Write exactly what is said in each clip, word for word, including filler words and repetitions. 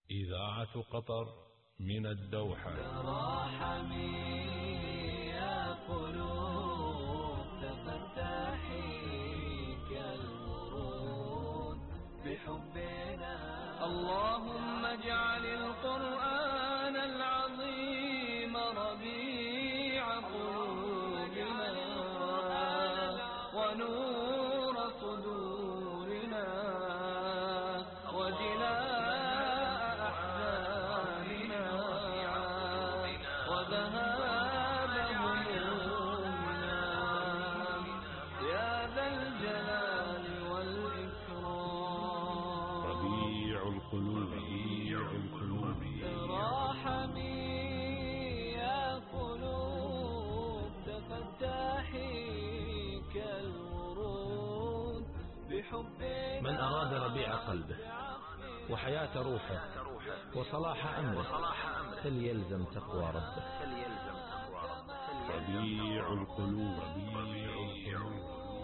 إذاعة قطر من الدوحة. تراحمي يا قلوب تفتحي كالورود بحبنا. اللهم اجعل القرآن العظيم ربيع قلوبنا ونور صدورنا وجلاء أحزاننا وذهاب همومنا يا ذا الجلال والإكرام. ربيع القلوب ربيع القلوب تراحمي يا قلوب تفتحي كالورود بحبنا. من أراد ربيع قلبه وحياة روحه وصلاح أمره فليلزم تقوى ربه. ربيع القلوب ربيع القلوب.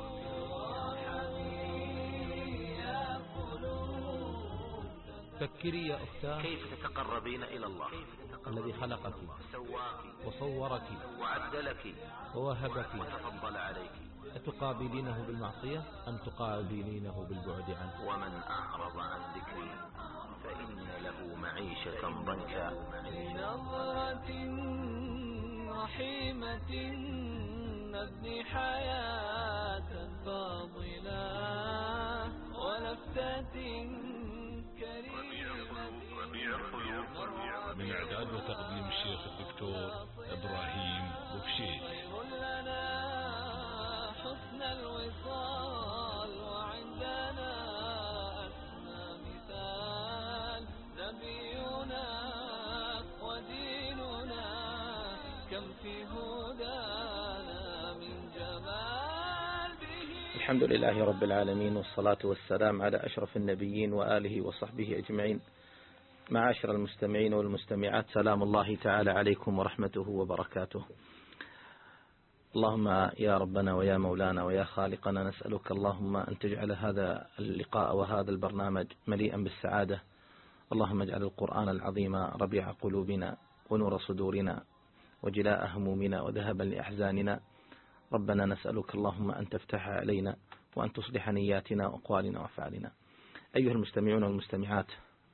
فكري يا أختاه كيف تتقربين إلى الله الذي خلقك سواك وصورك وعدلك ووهبك وتفضل عليك، أتقابلينه بالمعصية أم تقابلينه بالبعد عنه؟ ومن أعرض عن ذكري فإن له معيشة ضنكا. بنظرة رحيمة نبني حياة فاضلة ولفتة كريمة. من إعداد وتقديم الشيخ الدكتور إبراهيم بوكشيت. خير لنا حسن الوصال وعندنا أسمى مثال نبينا وديننا كم في هدانا من جمال به. الحمد لله رب العالمين، والصلاة والسلام على أشرف النبيين وآله وصحبه أجمعين. معاشر المستمعين والمستمعات، سلام الله تعالى عليكم ورحمته وبركاته. اللهم يا ربنا ويا مولانا ويا خالقنا، نسألك اللهم أن تجعل هذا اللقاء وهذا البرنامج مليئا بالسعادة. اللهم اجعل القرآن العظيم ربيع قلوبنا ونور صدورنا وجلاء همومنا وذهبا لأحزاننا. ربنا نسألك اللهم أن تفتح علينا وأن تصلح نياتنا وأقوالنا وأفعالنا. أيها المستمعون والمستمعات،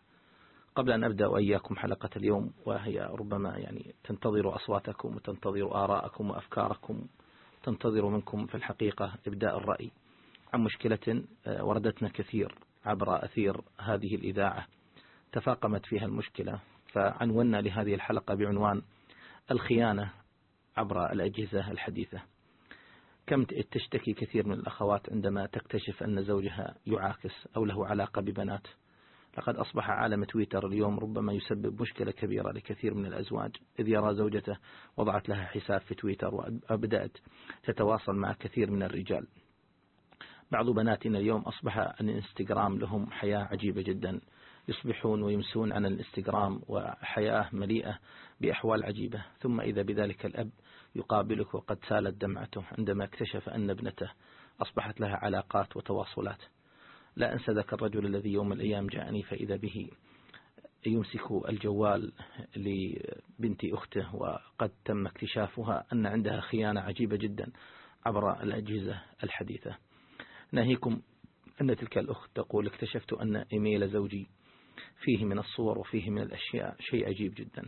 قبل أن أبدأ وإياكم حلقة اليوم، وهي ربما يعني تنتظر أصواتكم وتنتظر آراءكم وأفكاركم، تنتظر منكم في الحقيقة إبداء الرأي عن مشكلة وردتنا كثير عبر أثير هذه الإذاعة تفاقمت فيها المشكلة، فعنونا لهذه الحلقة بعنوان الخيانة عبر الأجهزة الحديثة. كم تشتكي كثير من الأخوات عندما تكتشف أن زوجها يعاكس أو له علاقة ببنات. لقد أصبح عالم تويتر اليوم ربما يسبب مشكلة كبيرة لكثير من الأزواج، إذ يرى زوجته وضعت لها حساب في تويتر وبدأت تتواصل مع كثير من الرجال. بعض بناتنا اليوم أصبح الانستغرام لهم حياة عجيبة جدا، يصبحون ويمسون عن الانستغرام وحياة مليئة بأحوال عجيبة، ثم إذا بذلك الأب يقابلك وقد سالت دمعته عندما اكتشف أن ابنته أصبحت لها علاقات وتواصلات. لا أنسى ذاك الرجل الذي يوم من الأيام جاءني فإذا به يمسك الجوال لبنت أخته، وقد تم اكتشافها أن عندها خيانة عجيبة جدا عبر الأجهزة الحديثة. ناهيكم أن تلك الأخت تقول: اكتشفت أن إيميل زوجي فيه من الصور وفيه من الأشياء شيء عجيب جدا.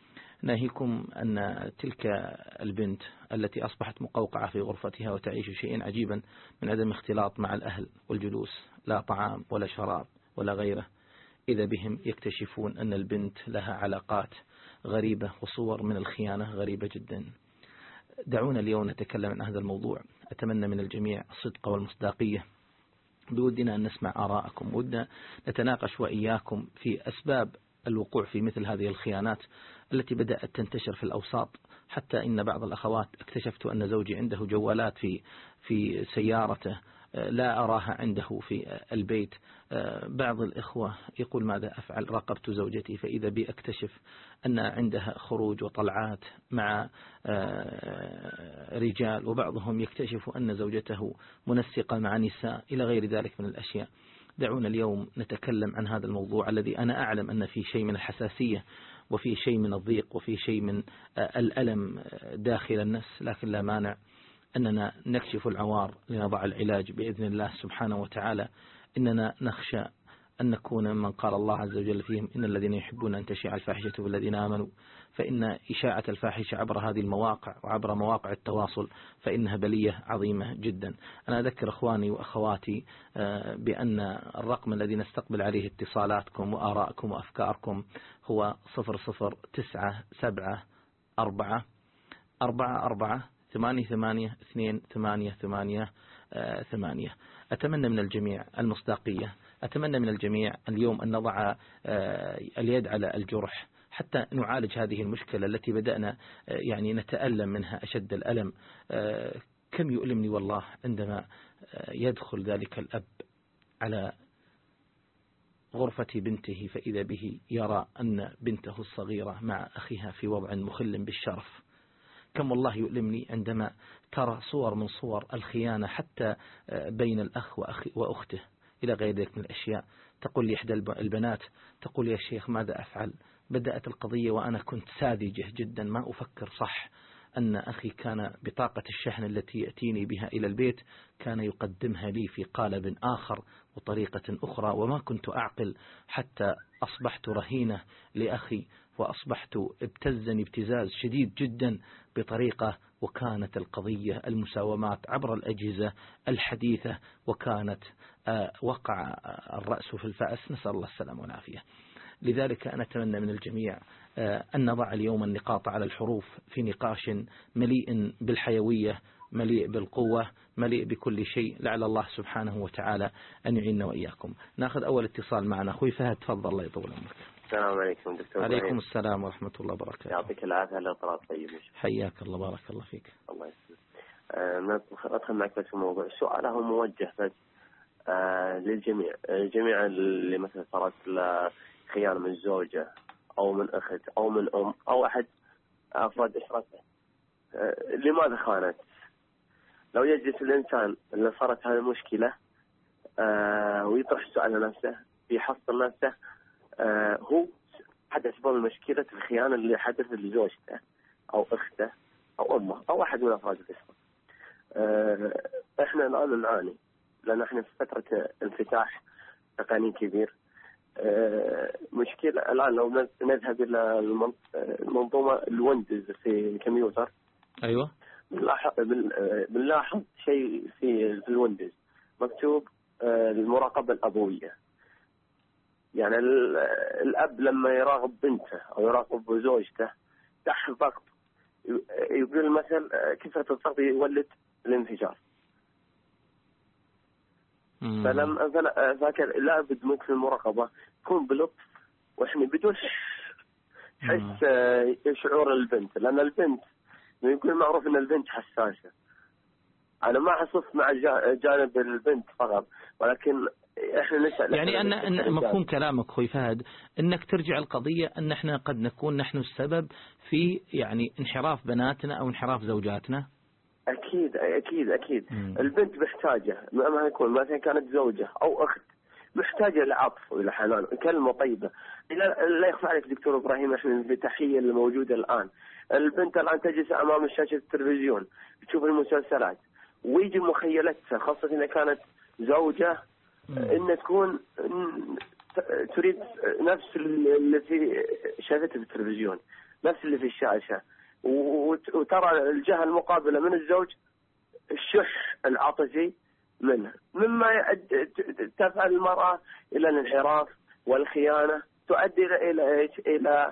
ناهيكم أن تلك البنت التي أصبحت مقوقعة في غرفتها وتعيش شيئا عجيبا من عدم اختلاط مع الأهل والجلوس، لا طعام ولا شراب ولا غيره، إذا بهم يكتشفون أن البنت لها علاقات غريبة وصور من الخيانة غريبة جدا. دعونا اليوم نتكلم عن هذا الموضوع. أتمنى من الجميع الصدق والمصداقية. بودنا أن نسمع آراءكم، ودنا نتناقش وإياكم في أسباب الوقوع في مثل هذه الخيانات التي بدأت تنتشر في الأوساط. حتى إن بعض الأخوات اكتشفت أن زوجي عنده جوالات في في سيارته لا أراها عنده في البيت. بعض الإخوة يقول: ماذا أفعل؟ راقبت زوجتي فإذا بي أكتشف أن عندها خروج وطلعات مع رجال، وبعضهم يكتشف أن زوجته منسقة مع نساء إلى غير ذلك من الأشياء. دعونا اليوم نتكلم عن هذا الموضوع الذي أنا أعلم أن فيه شيء من الحساسية وفي شيء من الضيق وفي شيء من الألم داخل النفس، لكن لا مانع أننا نكشف العوار لنضع العلاج بإذن الله سبحانه وتعالى. إننا نخشى أن نكون من قال الله عز وجل فيهم إن الذين يحبون أن تشيع الفاحشة في الذين آمنوا، فإن إشاعة الفاحشة عبر هذه المواقع وعبر مواقع التواصل فإنها بلية عظيمة جدا. أنا أذكر أخواني وأخواتي بأن الرقم الذي نستقبل عليه اتصالاتكم وآراءكم وأفكاركم هو صفر صفر تسعة سبعة أربعة أربعة أربعة ثمانية ثمانية اثنين ثمانية ثمانية ثمانية. أتمنى من الجميع المصداقية، أتمنى من الجميع اليوم أن نضع اليد على الجرح حتى نعالج هذه المشكلة التي بدأنا يعني نتألم منها أشد الألم. كم يؤلمني والله عندما يدخل ذلك الأب على غرفة بنته فإذا به يرى أن بنته الصغيرة مع أخيها في وضع مخل بالشرف. كم والله يؤلمني عندما ترى صور من صور الخيانة حتى بين الأخ وأخته إلى غير ذلك من الأشياء. تقول لي إحدى البنات، تقول يا شيخ ماذا أفعل؟ بدأت القضية وأنا كنت ساذجة جدا ما أفكر صح أن أخي كان بطاقة الشحن التي يأتيني بها إلى البيت كان يقدمها لي في قالب آخر وطريقة أخرى، وما كنت أعقل حتى أصبحت رهينة لأخي وأصبحت ابتزني ابتزاز شديد جدا بطريقة، وكانت القضية المساومات عبر الأجهزة الحديثة، وكانت وقع الرأس في الفأس، نسأل الله السلامة والعافية. لذلك أنا أتمنى من الجميع أن نضع اليوم النقاط على الحروف في نقاش مليء بالحيوية، مليء بالقوة، مليء بكل شيء، لعل الله سبحانه وتعالى أن يعيننا وإياكم. ناخذ أول اتصال معنا. أخوي فهد تفضل الله يطول عمرك. السلام عليكم دكتور. عليكم السلام ورحمة الله وبركاته. يعطيك العافية على طلاب طيب. حياك الله بارك الله فيك. الله يسلمك. أه أدخل معك بس في الموضوع. السؤال هو موجه بس أه للجميع، الجميع اللي مثلا صارت خيانة من زوجة أو من أخت أو من أم أو أحد أفراد أسرته، أه لماذا خانت؟ لو يجلس الإنسان اللي صارت هذه المشكلة أه ويطرح السؤال لنفسه يحصل نفسه أه هو حد أسباب مشكلة الخيانة اللي حدثت لزوجته أو أخته أو أمه أو أحد من أفراد الأسرة. أه إحنا الآن نعاني لأن إحنا في فترة انفتاح تقني كبير. أه مشكلة الآن لو نذهب إلى المنظومة الويندوز في الكمبيوتر. أيوة. بنلاحظ شيء في في الويندوز مكتوب أه المراقبة الأبوية. يعني الأب لما يراقب بنته أو يراقب زوجته تحت ضغط، يقول المثل كثرة الضغط يولد الانفجار. فلما فكر لابد ممكن المراقبة تكون بلطف وإحنا بدون حس شعور البنت، لأن البنت يقول معروف أن البنت حساسة. أنا ما حصلت مع جانب البنت فقط، ولكن احنا نسأل يعني أن, أن مفهوم كلامك أخوي فهد أنك ترجع القضية أن احنا قد نكون نحن السبب في يعني انحراف بناتنا أو انحراف زوجاتنا. أكيد أكيد أكيد. مم. البنت محتاجة مهما يكون مثلا كانت زوجة أو أخت محتاجة لعطف وإلى حنان، كلمة طيبة. لا يخفى عليك دكتور إبراهيم احنا التحية اللي موجودة الآن، البنت الآن تجلس أمام شاشة التلفزيون تشوف المسلسلات ويجي مخيلتها، خاصة إذا كانت زوجة إن تكون تريد نفس اللي في شاشة التلفزيون، نفس اللي في الشاشة، وترى الجهة المقابلة من الزوج الشح العاطفي منه، مما تفعل المرأة إلى الانحراف والخيانة، تؤدي إلى إيش؟ إلى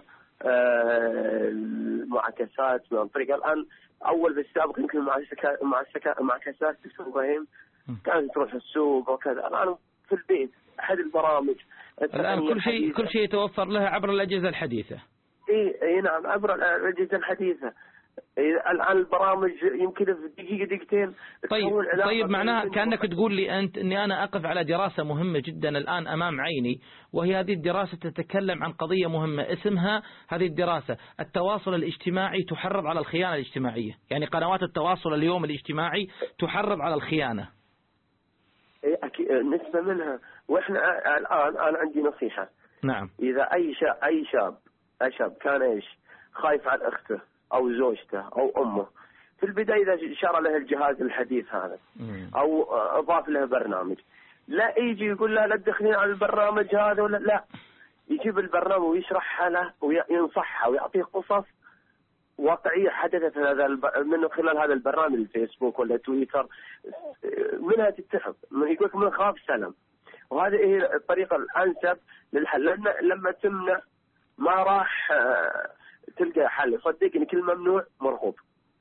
المعاكسات من طريق. الآن أول بالسابق يمكن مع السكا مع السكا مع كسات دكتور إبراهيم كانت تروح السوق وكذا، الآن في البيت أحد البرامج الآن كل شيء كل شيء يتوفر لها عبر الأجهزة الحديثة. إيه إيه نعم عبر الأجهزة الحديثة. إيه الآن البرامج يمكن في دقيقة دقيقتين. طيب طيب معناها كأنك تقول لي أنت إني أنا أقف على دراسة مهمة جدا الآن أمام عيني، وهي هذه الدراسة تتكلم عن قضية مهمة اسمها هذه الدراسة التواصل الاجتماعي تحرض على الخيانة الاجتماعية، يعني قنوات التواصل اليوم الاجتماعي تحرض على الخيانة. إيه أكيد نسبة منها وإحنا الآن أنا عندي نصيحة. نعم. إذا أي شاب أي شاب أي شاب كان إيش خايف على أخته أو زوجته أو أمه، في البداية إذا شرى له الجهاز الحديث هذا أو أضاف له برنامج، لا يجي يقول له لا تدخلين على البرنامج هذا ولا لا، يجيب البرنامج ويشرحها له وينصحها ويعطيه قصص واقعية حدثت هذا من خلال هذا البرنامج الفيسبوك ولا تويتر، منها تتخذ يقول لك من خاف سلم. وهذه هي الطريقة الأنسب للحل، لأن لما تمنع ما راح تلقى حل. صدقني كل ممنوع مرغوب.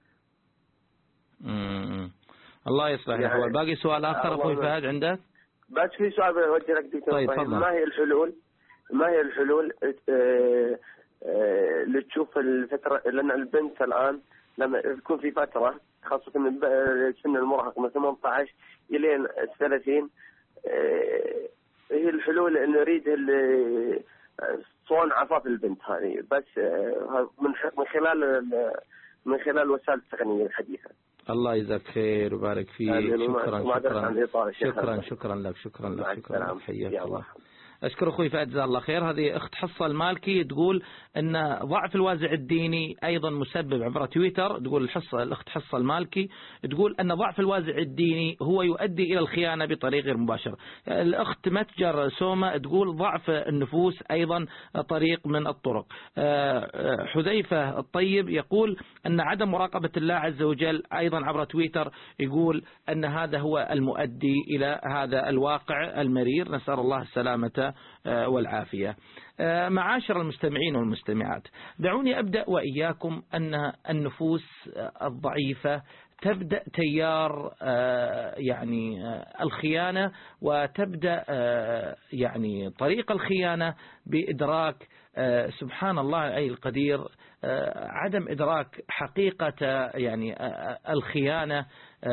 امم الله يصلح. يعني يعني باقي سؤال آخر أخوي فهد عندك؟ بس في سؤال بوجه لك دكتور. طيب تفضل. ما هي الحلول ما هي الحلول اه اه لتشوف الفترة، لأن البنت الآن لما تكون في فترة خاصة من سن المراهقة من ثمانية عشر إلى ثلاثين، اه هي الحلول اللي نريد صون عفاف البنت هذه، بس اه من خلال من خلال وسائل التقنية الحديثة. الله يجزاك خير وبارك فيك. شكرا شكرا شكرا شكرا لك شكرا لك شكرا لك حياك الله. أشكر أخوي فهد جزاه الله خير. هذه أخت حصة المالكي تقول أن ضعف الوازع الديني أيضا مسبب عبر تويتر. تقول الحصة الأخت حصة المالكي تقول أن ضعف الوازع الديني هو يؤدي إلى الخيانة بطريق غير مباشر. الأخت متجر سوما تقول ضعف النفوس أيضا طريق من الطرق. حذيفة الطيب يقول أن عدم مراقبة الله عز وجل أيضا عبر تويتر يقول أن هذا هو المؤدي إلى هذا الواقع المرير، نسأل الله السلامة والعافية. معاشر المستمعين والمستمعات، دعوني أبدأ وإياكم أن النفوس الضعيفة تبدأ تيار يعني الخيانة، وتبدأ يعني طريق الخيانة بإدراك سبحان الله أي القدير عدم إدراك حقيقة يعني الخيانة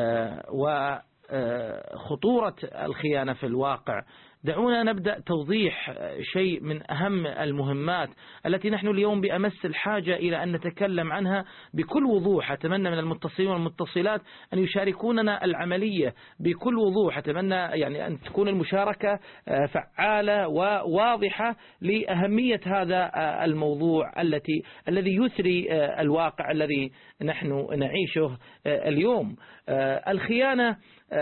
وخطورة الخيانة في الواقع. دعونا نبدأ توضيح شيء من أهم المهمات التي نحن اليوم بأمس الحاجة إلى أن نتكلم عنها بكل وضوح. أتمنى من المتصلين والمتصلات أن يشاركوننا العملية بكل وضوح. أتمنى يعني أن تكون المشاركة فعالة وواضحة لأهمية هذا الموضوع التي الذي يثري الواقع الذي نحن نعيشه اليوم. الخيانة،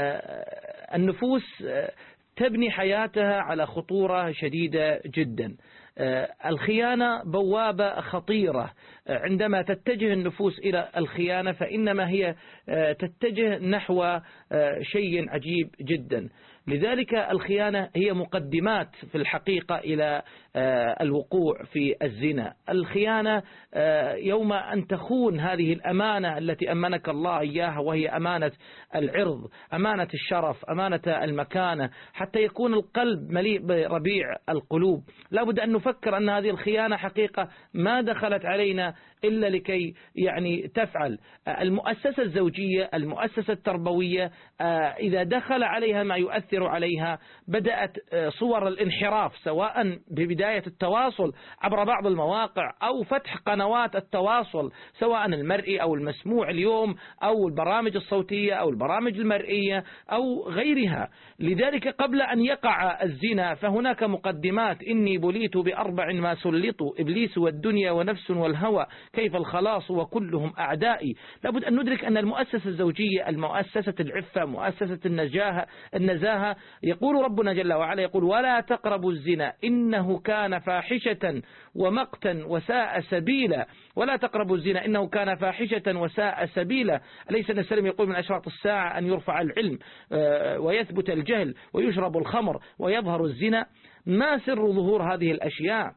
النفوس تبني حياتها على خطورة شديدة جدا. الخيانة بوابة خطيرة. عندما تتجه النفوس إلى الخيانة فإنما هي تتجه نحو شيء عجيب جدا. لذلك الخيانة هي مقدمات في الحقيقة إلى الوقوع في الزنا. الخيانة يوم أن تخون هذه الأمانة التي أمنك الله إياها، وهي أمانة العرض، أمانة الشرف، أمانة المكانة، حتى يكون القلب مليء بربيع القلوب. لا بد أن نفكر أن هذه الخيانة حقيقة ما دخلت علينا إلا لكي يعني تفعل. المؤسسة الزوجية، المؤسسة التربوية، إذا دخل عليها ما يؤثر عليها بدأت صور الانحراف، سواء ببداية التواصل عبر بعض المواقع أو فتح قنوات التواصل سواء المرئي أو المسموع اليوم، أو البرامج الصوتية أو البرامج المرئية أو غيرها. لذلك قبل أن يقع الزنا فهناك مقدمات. إني بليت بأربع ما سلطوا إبليس والدنيا ونفس والهوى كيف الخلاص وكلهم أعدائي. لابد أن ندرك أن المؤسسة الزوجية، المؤسسة العفة، مؤسسة النجاهة النزاهة، يقول ربنا جل وعلا يقول ولا تقربوا الزنا إنه كان فاحشة ومقتا وساء سبيلا. ولا تقربوا الزنا إنه كان فاحشة وساء سبيلا. أليس النبي صلى الله عليه وسلم يقول من أشراط الساعة أن يرفع العلم ويثبت الجهل ويشرب الخمر ويظهر الزنا؟ ما سر ظهور هذه الأشياء؟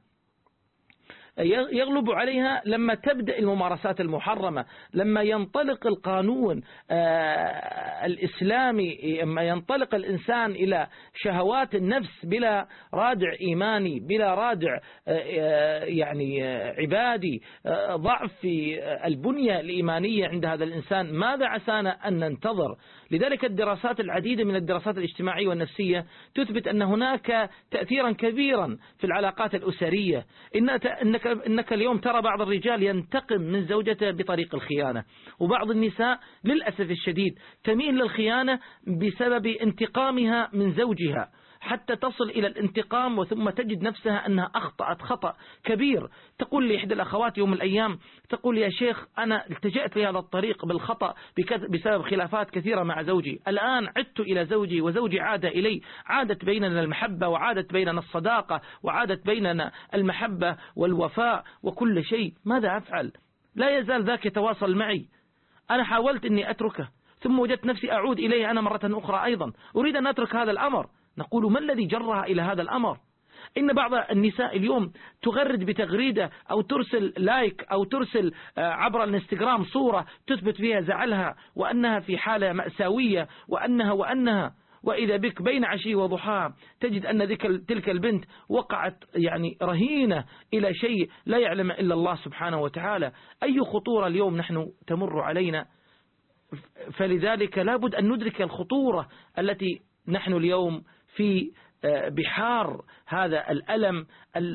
يغلب عليها لما تبدأ الممارسات المحرمة، لما ينطلق القانون الإسلامي، لما ينطلق الإنسان إلى شهوات النفس بلا رادع إيماني، بلا رادع يعني عبادي، ضعف في البنية الإيمانية عند هذا الإنسان. ماذا عسانا أن ننتظر؟ لذلك الدراسات العديدة من الدراسات الاجتماعية والنفسية تثبت أن هناك تأثيرا كبيرا في العلاقات الأسرية. إنك, إنك اليوم ترى بعض الرجال ينتقم من زوجته بطريق الخيانة، وبعض النساء للأسف الشديد تميل للخيانة بسبب انتقامها من زوجها. حتى تصل إلى الانتقام، وثم تجد نفسها أنها أخطأت خطأ كبير. تقول لي إحدى الأخوات يوم من الأيام، تقول يا شيخ أنا التجأت لهذا الطريق بالخطأ بسبب خلافات كثيرة مع زوجي، الآن عدت إلى زوجي وزوجي عاد إلي، عادت بيننا المحبة وعادت بيننا الصداقة وعادت بيننا المحبة والوفاء وكل شيء، ماذا أفعل؟ لا يزال ذاك يتواصل معي، أنا حاولت أني أتركه ثم وجدت نفسي أعود إليه أنا مرة أخرى أيضا، أريد أن أترك هذا الأمر. نقول ما الذي جرها إلى هذا الأمر؟ إن بعض النساء اليوم تغرد بتغريدة أو ترسل لايك أو ترسل عبر الانستغرام صورة تثبت فيها زعلها وأنها في حالة مأساوية وأنها وأنها وإذا بك بين عشي وضحاها تجد أن تلك البنت وقعت يعني رهينة إلى شيء لا يعلم إلا الله سبحانه وتعالى. أي خطورة اليوم نحن تمر علينا، فلذلك لابد أن ندرك الخطورة التي نحن اليوم في بحار هذا الألم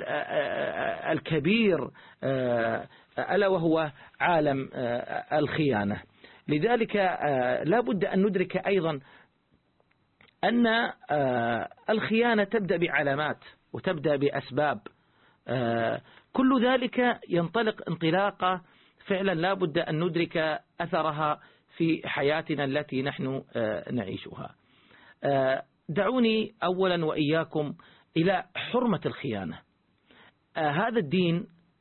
الكبير ألا وهو عالم الخيانة. لذلك لابد أن ندرك أيضا أن الخيانة تبدأ بعلامات وتبدأ بأسباب، كل ذلك ينطلق انطلاقة فعلا لابد أن ندرك أثرها في حياتنا التي نحن نعيشها. دعوني أولا وإياكم إلى حرمة الخيانة. هذا الدين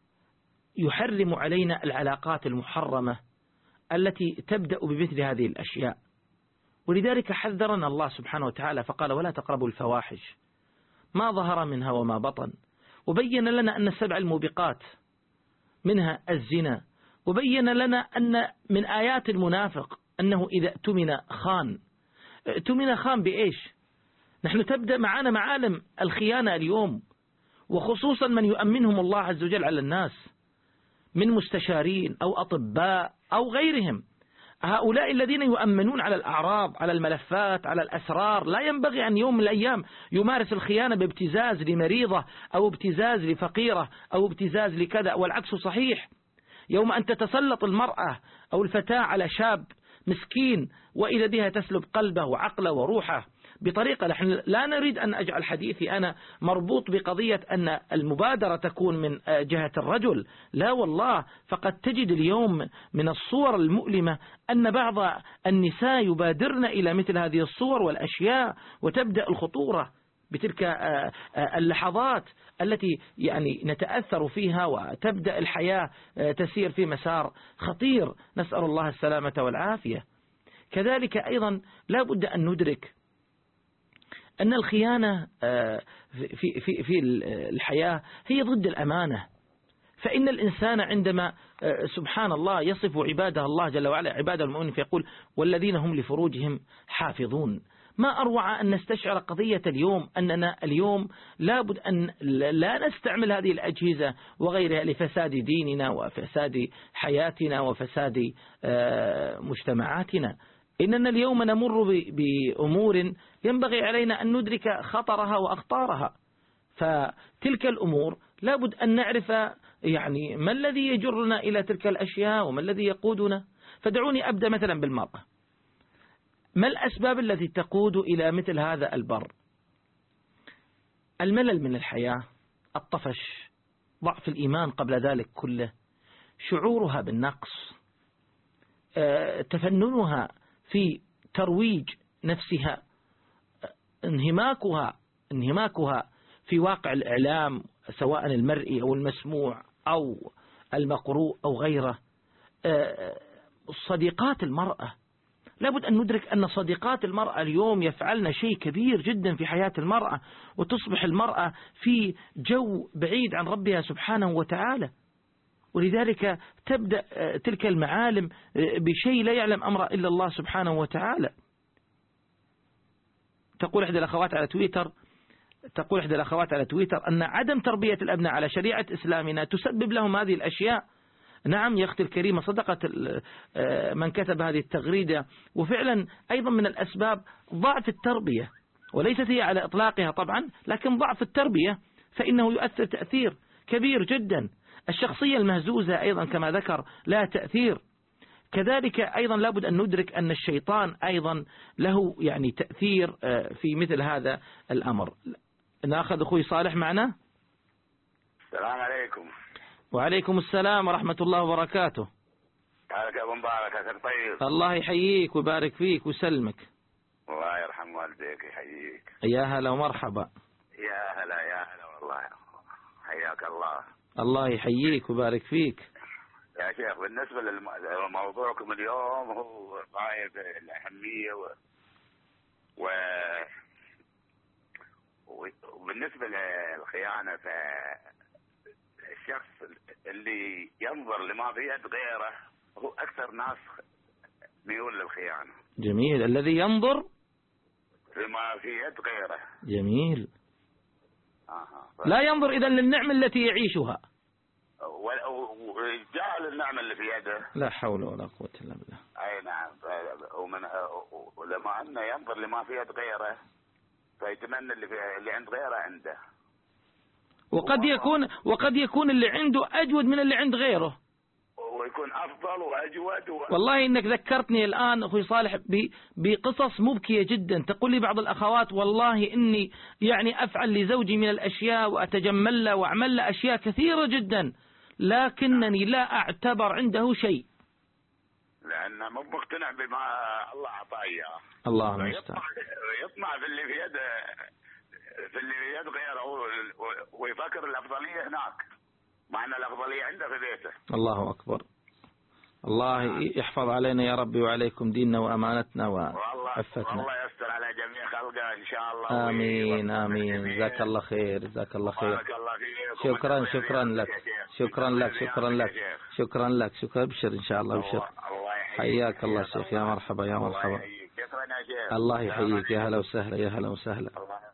يحرم علينا العلاقات المحرمة التي تبدأ بمثل هذه الأشياء، ولذلك حذرنا الله سبحانه وتعالى فقال ولا تقربوا الفواحش ما ظهر منها وما بطن، وبين لنا أن السبع الموبقات منها الزنا، وبين لنا أن من آيات المنافق أنه إذا اؤتمن خان. اؤتمن خان بإيش؟ نحن تبدأ معنا معالم الخيانة اليوم، وخصوصا من يؤمنهم الله عز وجل على الناس من مستشارين أو أطباء أو غيرهم. هؤلاء الذين يؤمنون على الأعراض، على الملفات، على الأسرار، لا ينبغي أن يوم من الأيام يمارس الخيانة بابتزاز لمريضة أو ابتزاز لفقيرة أو ابتزاز لكذا، والعكس صحيح. يوم أن تتسلط المرأة أو الفتاة على شاب مسكين وإذا بها تسلب قلبه وعقله وروحه بطريقة، نحن لا نريد أن أجعل حديثي أنا مربوط بقضية أن المبادرة تكون من جهة الرجل، لا والله، فقد تجد اليوم من الصور المؤلمة أن بعض النساء يبادرن إلى مثل هذه الصور والأشياء، وتبدأ الخطورة بتلك اللحظات التي يعني نتأثر فيها، وتبدأ الحياة تسير في مسار خطير، نسأل الله السلامة والعافية. كذلك أيضا لا بد أن ندرك أن الخيانة في في في الحياة هي ضد الأمانة، فإن الإنسان عندما سبحان الله يصف عباده الله جل وعلا عباده المؤمنين فيقول والذين هم لفروجهم حافظون. ما أروع أن نستشعر قضية اليوم أننا اليوم لابد أن لا نستعمل هذه الأجهزة وغيرها لفساد ديننا وفساد حياتنا وفساد مجتمعاتنا. إننا اليوم نمر بأمور ينبغي علينا أن ندرك خطرها وأخطارها، فتلك الأمور لابد أن نعرف يعني ما الذي يجرنا إلى تلك الأشياء وما الذي يقودنا. فدعوني أبدأ مثلا بالمرأة. ما الأسباب التي تقود إلى مثل هذا البر؟ الملل من الحياة، الطفش، ضعف الإيمان قبل ذلك كله، شعورها بالنقص، تفننها في ترويج نفسها، انهماكها انهماكها في واقع الإعلام سواء المرئي أو المسموع أو المقروء أو غيره. صديقات المرأة، لابد أن ندرك أن صديقات المرأة اليوم يفعلن شيء كبير جدا في حياة المرأة، وتصبح المرأة في جو بعيد عن ربها سبحانه وتعالى، ولذلك تبدأ تلك المعالم بشيء لا يعلم أمر إلا الله سبحانه وتعالى. تقول إحدى الأخوات على تويتر تقول إحدى الأخوات على تويتر أن عدم تربية الأبناء على شريعة إسلامنا تسبب لهم هذه الأشياء. نعم يا أختي الكريمة، صدقت من كتب هذه التغريدة، وفعلا أيضا من الأسباب ضعف التربية، وليست هي على إطلاقها طبعا، لكن ضعف التربية فإنه يؤثر تأثير كبير جدا. الشخصية المهزوزة أيضا كما ذكر لها تأثير، كذلك أيضا لابد أن ندرك أن الشيطان أيضا له يعني تأثير في مثل هذا الأمر. نأخذ أخوي صالح معنا. السلام عليكم. وعليكم السلام ورحمة الله وبركاته. حالك أبو مبارك أخر طيب. الله يحييك ويبارك فيك ويسلمك. الله يرحم والديك يحييك. يا هلا ومرحبا. يا هلا يا هلا والله حياك الله. الله يحييك ويبارك فيك. يا شيخ بالنسبة لموضوعكم اليوم هو غاية الأهمية و... و... وبالنسبة للخيانة فالشخص اللي ينظر لما في يد غيره هو أكثر ناس ميول للخيانة. جميل. الذي ينظر لما في يد غيره. جميل. آه. لا ينظر إذا للنعمة التي يعيشها وجعل النعمة اللي في يده. لا حول ولا قوة إلا بالله. أي نعم. ومن ولما أنه ينظر لما في يد غيره فيتمنى اللي, في اللي عند غيره عنده. وقد يكون وقد يكون اللي عنده أجود من اللي عند غيره. ويكون أفضل وأجود و... والله إنك ذكرتني الآن أخوي صالح بقصص مبكية جدا. تقول لي بعض الأخوات والله إني يعني أفعل لزوجي من الأشياء وأتجمل له وأعمل له أشياء كثيرة جدا لكنني لا أعتبر عنده شيء. لأنه مو مقتنع بما الله أعطاه إياه. الله المستعان. يطمع في اللي في يد في اللي في يد غيره ويفكر الأفضلية هناك مع أن الأفضلية عنده في بيته. الله أكبر. الله يحفظ علينا يا ربي وعليكم ديننا وأمانتنا وعفتنا. والله يستر على جميع خلقه إن شاء الله. آمين آمين. جزاك الله خير جزاك الله خير. شكرا شكرا لك شكرا لك شكرا لك شكرا لك شكرا. ابشر إن شاء الله ابشر. حياك الله شيخ. يا مرحبا يا مرحبا. الله يحييك. يا هلا وسهلا يا هلا وسهلا.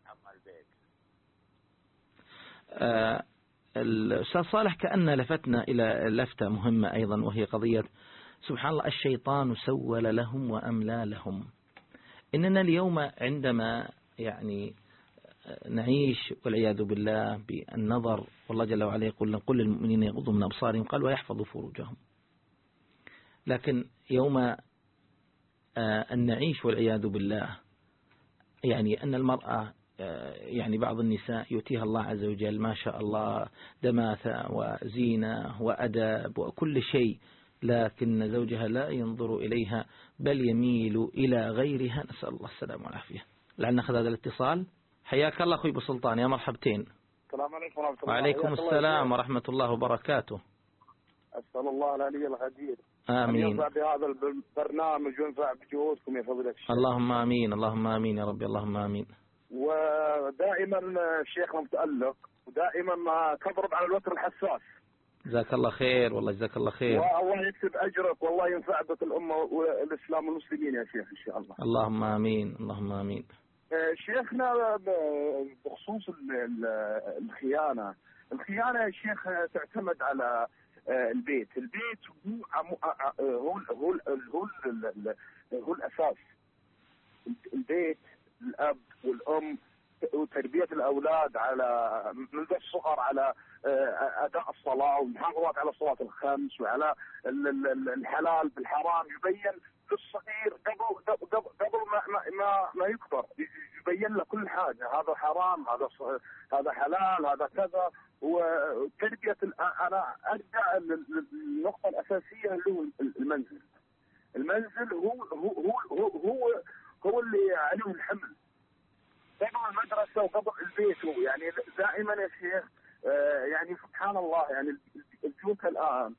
آه الأستاذ صالح كأن لفتنا إلى لفتة مهمة أيضا وهي قضية سبحان الله الشيطان سول لهم وأملى لهم. إننا اليوم عندما يعني نعيش والعياذ بالله بالنظر والله جل وعلا يقول قل للمؤمنين يغضوا من أبصارهم قال ويحفظوا فروجهم. لكن يوم أن نعيش والعياذ بالله يعني أن المرأة يعني بعض النساء يؤتيها الله عز وجل ما شاء الله دماثة وزينة وأدب وكل شيء لكن زوجها لا ينظر إليها بل يميل إلى غيرها. نسأل الله السلامة والعافية. لعل نأخذ هذا الاتصال. حياك الله أخوي أبو سلطان. يا مرحبتين. السلام عليكم ورحمة الله. وعليكم السلام ورحمة الله وبركاته. أسأل الله العلي القدير آمين. أن ينفع بهذا البرنامج وينفع بجهودكم يا فضيلة الشيخ. اللهم آمين اللهم آمين يا ربي اللهم آمين. ودائما الشيخ متألق ودائما تضرب على الوتر الحساس. جزاك الله خير والله جزاك الله خير. والله يكتب أجرك والله ينفع بك الأمة والإسلام والمسلمين يا شيخ إن شاء الله. اللهم آمين اللهم آمين. شيخنا بخصوص الخيانة الخيانة يا شيخ تعتمد على البيت. البيت هو هو هو هو, هو الأساس. البيت الأب والأم وتربية الأولاد على منذ الصغر على أداء الصلاة والمحافظة على الصلاة الخمس وعلى الحلال بالحرام يبين للصغير قبل قبل قبل ما ما ما يكبر يبين له كل حاجة هذا حرام هذا هذا حلال هذا كذا. وتربية أنا أرجع للنقطة الأساسية اللي هو المنزل. المنزل هو هو هو هو هو اللي عليه الحمل قبل المدرسة وقبل البيت. هو يعني دائما يا شيخ يعني سبحان الله يعني البيوت الآن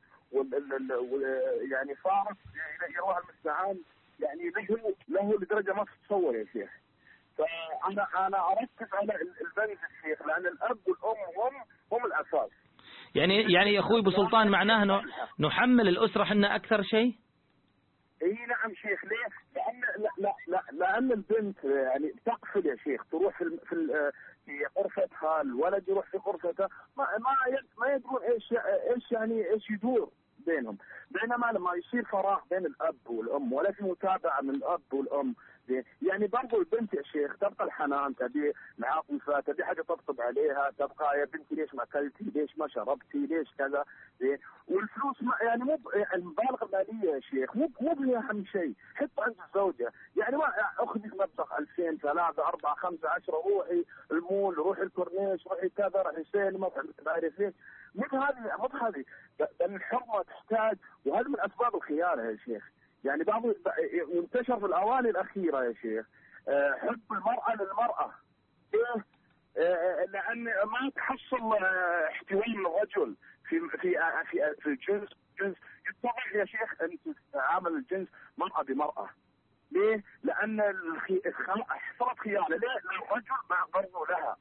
يعني صارت يعني الله المستعان يعني له له لدرجة ما تتصور يا شيخ. فأنا أنا أركز على البنت الشيخ لأن الأب والأم هم هم الأساس. يعني يعني يا أخوي أبو سلطان معناه نحمل الأسرة حنا أكثر شيء. اي نعم شيخ. ليه؟ لان لا لا لا لان البنت يعني تقفل يا شيخ تروح في في في غرفتها الولد يروح في غرفته ما ما ما يدرون ايش ايش يعني ايش يدور بينهم. بينما لما يصير فراغ بين الاب والام ولا في متابعه من الاب والام يعني برضو البنت يا شيخ تبقى الحنان، تبي العاطفه، تبي حاجه تطبطب عليها، تبقى يا بنتي ليش ما اكلتي، ليش ما شربتي، ليش كذا. والفلوس ما يعني مو المبالغ الماليه يا شيخ مو مو هي اهم شيء، حط عند الزوجه يعني ما اخذي مبلغ ألفين ثلاثة أربعة خمسة عشرة، روحي المول، روحي الكورنيش، روحي كذا، روحي سينما، بعرف ايش. مو هذه مو هذه لان الحرمه تحتاج، وهذا من اسباب الخيانه يا شيخ. يعني بعض منتشر في الاواني الاخيره يا شيخ حب المراه للمراه. ايه؟ لان ما تحصل احتواء الرجل في في في في الجنس جنس يتضح يا شيخ ان تتعامل الجنس مرأة بمرأة. ليه؟ لان حصلت خيانه. ليه؟ الرجل ما برضه لها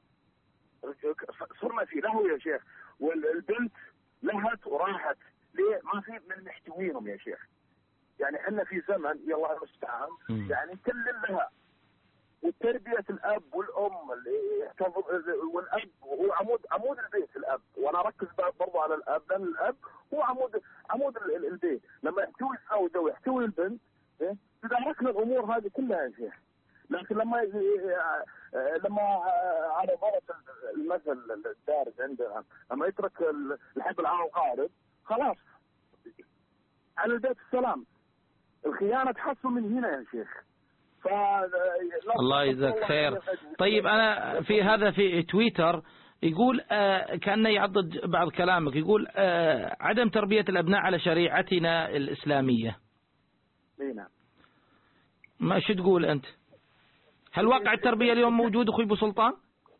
صرنا في له يا شيخ، والبنت لهت وراحت. ليه؟ ما في من نحتويهم يا شيخ. يعني احنا في زمن يا الله المستعان يعني كل لها، وتربيه الاب والام اللي والاب هو عمود عمود البيت الاب، وانا اركز برضه على الاب لان الاب هو عمود عمود البيت. لما يحتوي الزوجه ويحتوي البنت إيه؟ تداركنا الامور هذه كلها يا شيخ. لكن لما لما على ضرب المثل الدارج عندنا لما يترك الحبل على القارب خلاص على البيت السلام. الخيانه تحصل من هنا يا شيخ. ف الله يجزاك خير. طيب أنا في هذا في تويتر يقول آه كأنه يعضد بعض كلامك، يقول آه عدم تربية الأبناء على شريعتنا الإسلامية. نعم. ما شو تقول أنت؟ هل واقع التربية اليوم موجود أخوي أبو سلطان؟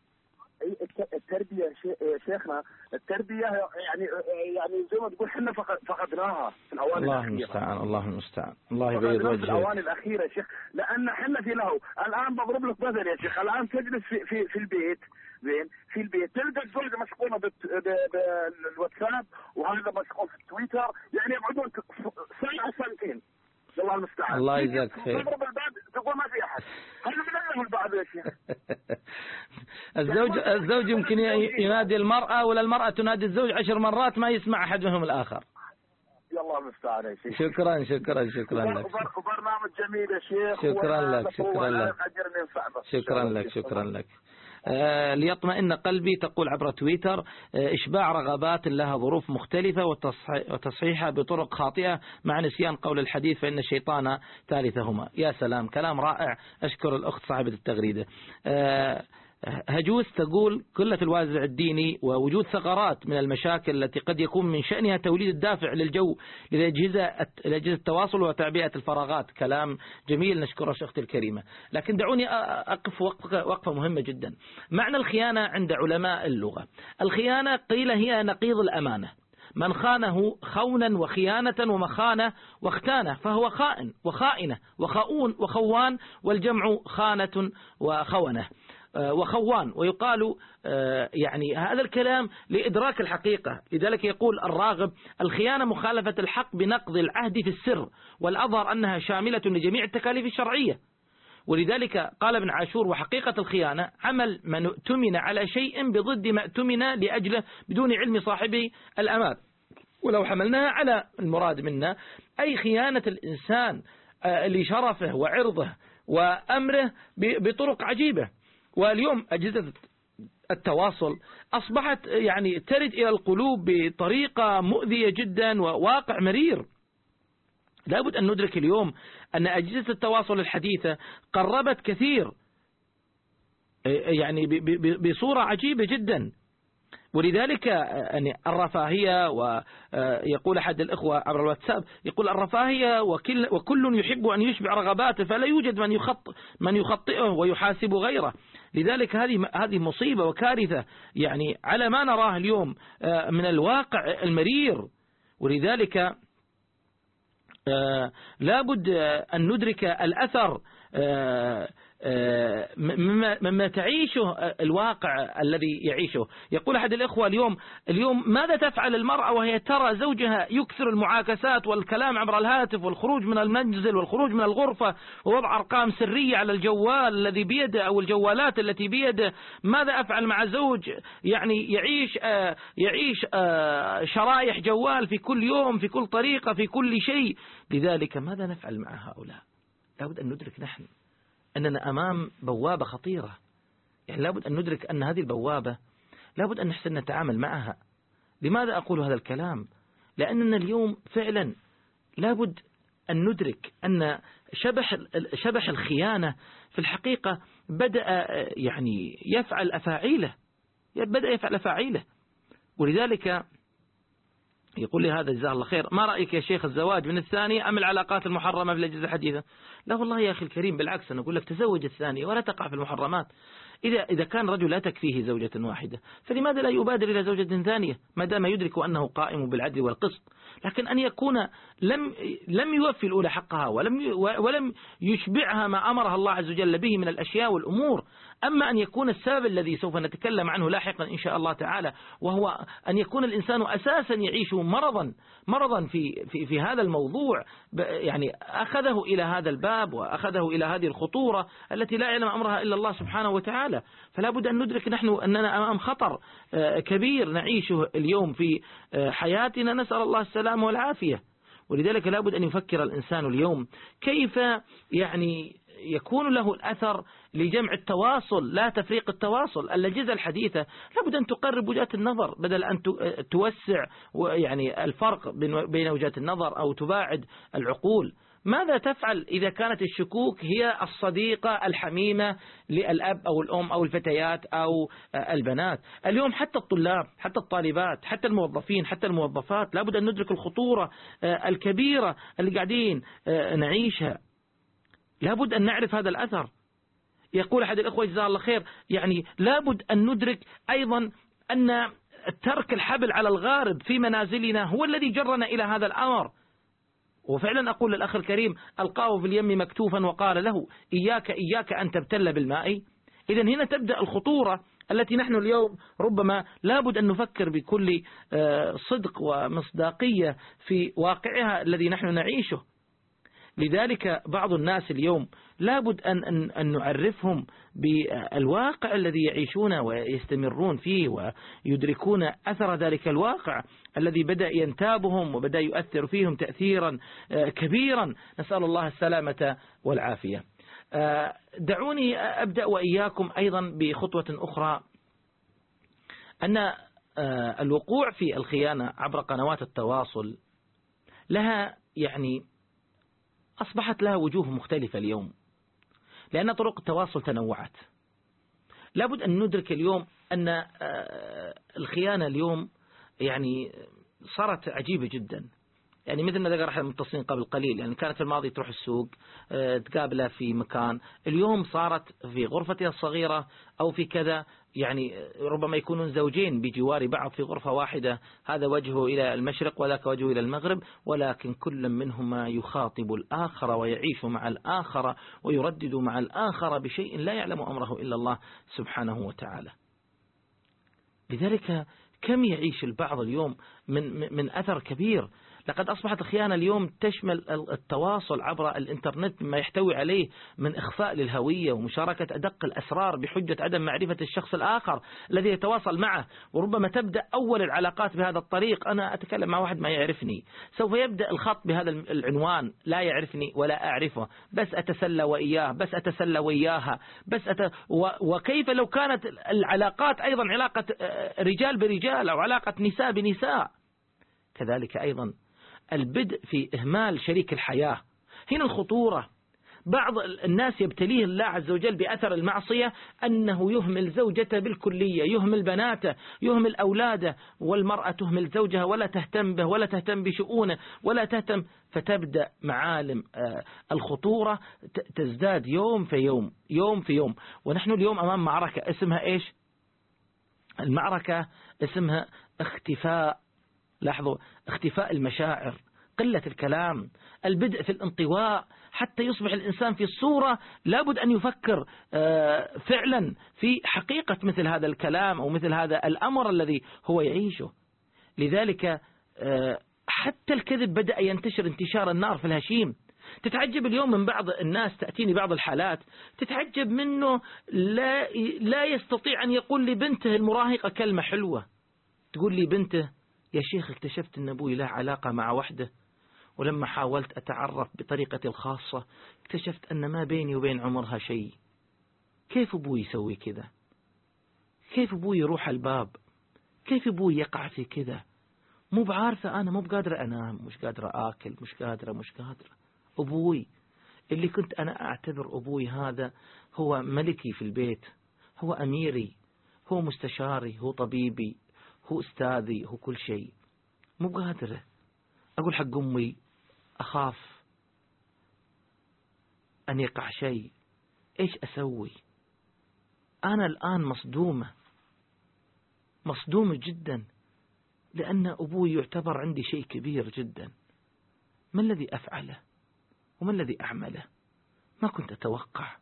التربية يا شيخنا التربية يعني يعني زي ما تقول احنا فقدناها في الأوان الله الأخيرة. المستعان الله المستعان الله يبيض وجهك. في الأوان الأخيرة يا شيخ لأن احنا في له. الآن بضرب لك مثل يا شيخ، الآن تجلس في في, في البيت زين في البيت تلقى الزوجة مشغولة بالواتساب وهذا مشغول في التويتر، يعني يقعدون ساعة سنتين. الله المستعان. الله يجزاك خير. تضرب الباب تقول ما في أحد. هذا من أنه البعض يا شيخ. الزوج الزوج يمكن ينادي المرأة ولا المرأة تنادي الزوج عشر مرات ما يسمع أحد منهم الآخر. يا الله المستعان يا شيخ. شكرا شكرا شكرا لك. وبرنامج جميل يا شيخ. شكرا لك شكرا لك شكرا لك شكرا لك. آه ليطمئن قلبي تقول عبر تويتر آه إشباع رغبات لها ظروف مختلفة وتصحيحها بطرق خاطئة مع نسيان قول الحديث فإن الشيطان ثالثهما. يا سلام كلام رائع. أشكر الأخت صاحبة التغريدة. آه هجوس تقول قلة الوازع الديني ووجود ثغرات من المشاكل التي قد يكون من شأنها توليد الدافع للجو للأجهزة الأجهزة التواصل وتعبئة الفراغات. كلام جميل نشكر أختي الكريمة. لكن دعوني أقف وقفة مهمة جدا. معنى الخيانة عند علماء اللغة، الخيانة قيل هي نقيض الأمانة، من خانه خونا وخيانة ومخانة واختانة فهو خائن وخائنة وخاؤون وخوان، والجمع خانة وخونة وخوان. ويقال يعني هذا الكلام لإدراك الحقيقة. لذلك يقول الراغب الخيانة مخالفة الحق بنقض العهد في السر، والأظهر أنها شاملة لجميع التكاليف الشرعية. ولذلك قال ابن عاشور وحقيقة الخيانة عمل من اؤتمن على شيء بضد ما اؤتمن لأجله بدون علم صاحبه الأمان. ولو حملناها على المراد منا أي خيانة الإنسان لشرفه وعرضه وأمره بطرق عجيبة. واليوم أجهزة التواصل أصبحت يعني ترد إلى القلوب بطريقة مؤذية جدا وواقع مرير. لابد أن ندرك اليوم أن أجهزة التواصل الحديثة قربت كثير يعني بصورة عجيبة جدا. ولذلك يعني الرفاهية، ويقول أحد الإخوة عبر الواتساب يقول الرفاهية وكل, وكل يحب أن يشبع رغباته فلا يوجد من يخط من يخطئه ويحاسب غيره. لذلك هذه هذه مصيبة وكارثة يعني على ما نراه اليوم من الواقع المرير. ولذلك لابد أن ندرك الأثر مما تعيشه الواقع الذي يعيشه. يقول أحد الإخوة اليوم اليوم ماذا تفعل المرأة وهي ترى زوجها يكثر المعاكسات والكلام عبر الهاتف والخروج من المنزل والخروج من الغرفة ووضع أرقام سرية على الجوال الذي بيده أو الجوالات التي بيده؟ ماذا أفعل مع زوج يعني يعيش يعيش شرائح جوال في كل يوم في كل طريقة في كل شيء؟ لذلك ماذا نفعل مع هؤلاء؟ لابد أن ندرك نحن أننا أمام بوابة خطيرة. يعني لابد أن ندرك أن هذه البوابة لابد أن نحسن نتعامل معها. لماذا أقول هذا الكلام؟ لأننا اليوم فعلا لابد أن ندرك أن شبح شبح الخيانة في الحقيقة بدأ يعني يفعل أفاعيله بدأ يفعل أفاعيله ولذلك يقول لي هذا جزاه الله خير: ما رأيك يا شيخ، الزواج من الثانية أم العلاقات المحرمة في الأجهزة الحديثة؟ لا والله يا أخي الكريم، بالعكس أنا أقول لك تزوج الثانية ولا تقع في المحرمات. إذا إذا كان رجل لا تكفيه زوجة واحدة فلماذا لا يبادر إلى زوجة ثانية ما دام يدرك أنه قائم بالعدل والقسط؟ لكن أن يكون لم لم يوفي الأولى حقها ولم ولم يشبعها ما أمرها الله عز وجل به من الأشياء والأمور. أما أن يكون السبب الذي سوف نتكلم عنه لاحقا إن شاء الله تعالى، وهو أن يكون الإنسان أساسا يعيش مرضا مرضا في في في هذا الموضوع، يعني أخذه إلى هذا الباب وأخذه إلى هذه الخطورة التي لا يعلم أمرها إلا الله سبحانه وتعالى. فلا بد أن ندرك نحن أننا أمام خطر كبير نعيشه اليوم في حياتنا، نسأل الله السلامة والعافية. ولذلك لا بد أن يفكر الإنسان اليوم كيف يعني يكون له الأثر لجمع التواصل لا تفريق التواصل. الأجهزة الحديثة لابد أن تقرب وجهات النظر بدل أن توسع يعني الفرق بين وجهات النظر أو تباعد العقول. ماذا تفعل إذا كانت الشكوك هي الصديقة الحميمة للأب أو الأم أو الفتيات أو البنات؟ اليوم حتى الطلاب، حتى الطالبات، حتى الموظفين، حتى الموظفات، لابد أن ندرك الخطورة الكبيرة اللي قاعدين نعيشها. لابد أن نعرف هذا الأثر. يقول أحد الأخوة جزاه الله خير: يعني لابد أن ندرك أيضا أن ترك الحبل على الغارب في منازلنا هو الذي جرنا إلى هذا الأمر. وفعلا أقول للأخ الكريم: ألقاه في اليم مكتوفا وقال له: إياك إياك أن تبتل بالماء. إذن هنا تبدأ الخطورة التي نحن اليوم ربما لابد أن نفكر بكل صدق ومصداقية في واقعها الذي نحن نعيشه. لذلك بعض الناس اليوم لابد أن, أن, أن نعرفهم بالواقع الذي يعيشون ويستمرون فيه ويدركون أثر ذلك الواقع الذي بدأ ينتابهم وبدأ يؤثر فيهم تأثيرا كبيرا، نسأل الله السلامة والعافية. دعوني أبدأ وإياكم أيضا بخطوة أخرى، أن الوقوع في الخيانة عبر قنوات التواصل لها يعني أصبحت لها وجوه مختلفة اليوم، لأن طرق التواصل تنوعت. لابد أن ندرك اليوم أن الخيانة اليوم يعني صارت عجيبة جدا. يعني مثل ما ذكر أحد المتصلين قبل قليل، يعني كانت في الماضي تروح السوق تقابلها في مكان، اليوم صارت في غرفتها الصغيرة أو في كذا، يعني ربما يكونون زوجين بجوار بعض في غرفة واحدة، هذا وجهه إلى المشرق وذاك وجهه إلى المغرب، ولكن كل منهما يخاطب الآخر ويعيش مع الآخر ويردد مع الآخر بشيء لا يعلم أمره إلا الله سبحانه وتعالى. لذلك كم يعيش البعض اليوم من من أثر كبير. لقد أصبحت الخيانة اليوم تشمل التواصل عبر الإنترنت مما يحتوي عليه من إخفاء للهوية ومشاركة أدق الأسرار بحجة عدم معرفة الشخص الآخر الذي يتواصل معه. وربما تبدأ أول العلاقات بهذا الطريق: أنا أتكلم مع واحد ما يعرفني، سوف يبدأ الخط بهذا العنوان: لا يعرفني ولا أعرفه، بس أتسلى وإياه، بس أتسلى وإياها، بس أت... و... وكيف لو كانت العلاقات أيضا علاقة رجال برجال أو علاقة نساء بنساء. كذلك أيضا البدء في إهمال شريك الحياة. هنا الخطورة. بعض الناس يبتليه الله عز وجل بأثر المعصية أنه يهمل زوجته بالكلية، يهمل بناته، يهمل أولاده، والمرأة تهمل زوجها ولا تهتم به ولا تهتم بشؤونه ولا تهتم، فتبدأ معالم الخطورة تزداد يوم في يوم يوم في يوم. ونحن اليوم أمام معركة اسمها إيش؟ المعركة اسمها اختفاء. لاحظوا، اختفاء المشاعر، قلة الكلام، البدء في الانطواء حتى يصبح الإنسان في الصورة. لابد أن يفكر فعلا في حقيقة مثل هذا الكلام أو مثل هذا الأمر الذي هو يعيشه. لذلك حتى الكذب بدأ ينتشر انتشار النار في الهشيم. تتعجب اليوم من بعض الناس، تأتيني بعض الحالات تتعجب منه لا, لا يستطيع أن يقول لبنته المراهقة كلمة حلوة. تقول لي بنته: يا شيخ اكتشفت أن أبوي له علاقة مع وحده ولما حاولت أتعرف بطريقتي الخاصة اكتشفت أن ما بيني وبين عمرها شيء. كيف أبوي يسوي كذا؟ كيف أبوي يروح الباب؟ كيف أبوي يقع في كذا؟ مو بعارفة أنا، مو بقادرة أنام، مش قادرة آكل، مش قادرة مش قادرة. أبوي اللي كنت أنا أعتبر أبوي هذا هو ملكي في البيت، هو أميري، هو مستشاري، هو طبيبي، هو أستاذي، هو كل شيء، مو قادرة. أقول حق أمي أخاف أن يقع شيء، إيش أسوي؟ أنا الآن مصدومة مصدومة جدا، لأن أبوي يعتبر عندي شيء كبير جدا. ما الذي أفعله وما الذي أعمله؟ ما كنت أتوقع.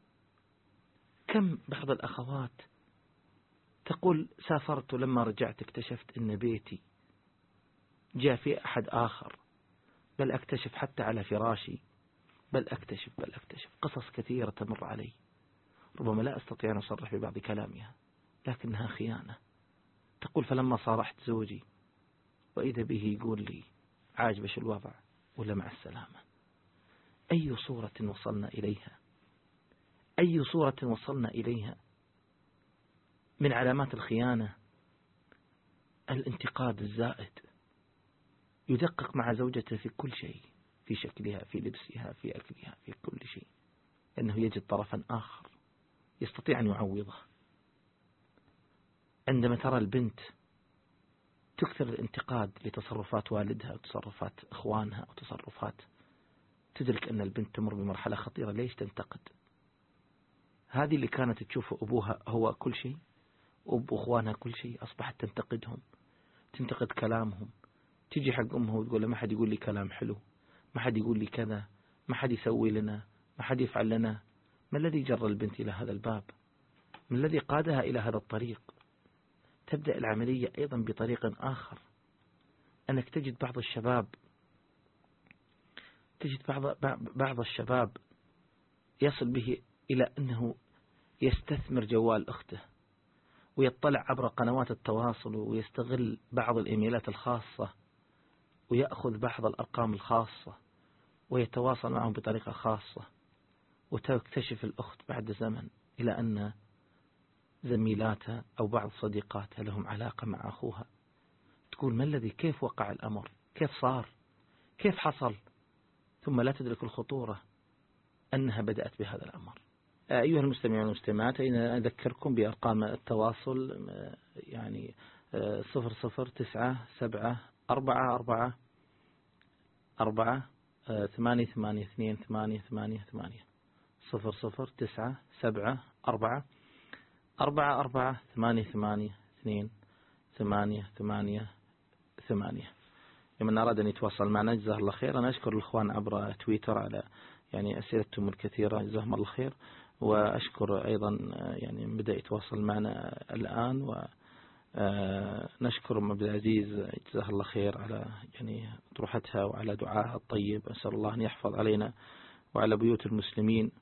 كم بعض الأخوات تقول سافرت ولما رجعت اكتشفت أن بيتي جاء في أحد آخر، بل أكتشف حتى على فراشي، بل أكتشف بل أكتشف قصص كثيرة تمر علي، ربما لا أستطيع أن أصرح ببعض كلامها لكنها خيانة. تقول فلما صارحت زوجي وإذا به يقول لي عاجبش الوضع ولا مع السلامة. أي صورة وصلنا إليها، أي صورة وصلنا إليها. من علامات الخيانة الانتقاد الزائد، يدقق مع زوجته في كل شيء، في شكلها، في لبسها، في أكلها، في كل شيء، لأنه يجد طرفا آخر يستطيع أن يعوضه. عندما ترى البنت تكثر الانتقاد لتصرفات والدها وتصرفات إخوانها وتصرفات، تدرك أن البنت تمر بمرحلة خطيرة. ليش تنتقد؟ هذه اللي كانت تشوف أبوها هو كل شيء وأبو أخوانها كل شيء، أصبحت تنتقدهم، تنتقد كلامهم. تيجي حق أمها وتقول ما حد يقول لي كلام حلو، ما حد يقول لي كذا، ما حد يسوي لنا، ما حد يفعل لنا. ما الذي جر البنت إلى هذا الباب؟ ما الذي قادها إلى هذا الطريق؟ تبدأ العملية أيضا بطريق آخر، أنك تجد بعض الشباب تجد بعض بعض الشباب يصل به إلى أنه يستثمر جوال أخته ويطلع عبر قنوات التواصل ويستغل بعض الإيميلات الخاصة ويأخذ بعض الأرقام الخاصة ويتواصل معهم بطريقة خاصة. وتكتشف الأخت بعد زمن إلى أن زميلاتها أو بعض صديقاتها لهم علاقة مع أخوها. تقول ما الذي، كيف وقع الأمر، كيف صار، كيف حصل؟ ثم لا تدرك الخطورة أنها بدأت بهذا الأمر. أيها المستمعون والمستمعات، أذكركم بأرقام التواصل، يعني صفر صفر تسعة سبعة أربعة أربعة أربعة ثمانية ثمانية اثنين ثمانية ثمانية ثمانية صفر صفر تسعة سبعة أربعة أربعة أربعة ثمانية ثمانية اثنين ثمانية ثمانية ثمانية. لمن أراد أن يتواصل معنا جزاه الله خير. أنا أشكر الإخوان عبر تويتر على يعني أسئلتهم الكثيرة، جزاهم الله خير. وأشكر أيضا يعني من بدأ يتواصل معنا الآن، ونشكر أم عبد العزيز جزاه الله خير على يعني طروحتها وعلى دعائها الطيب. أسأل الله أن يحفظ علينا وعلى بيوت المسلمين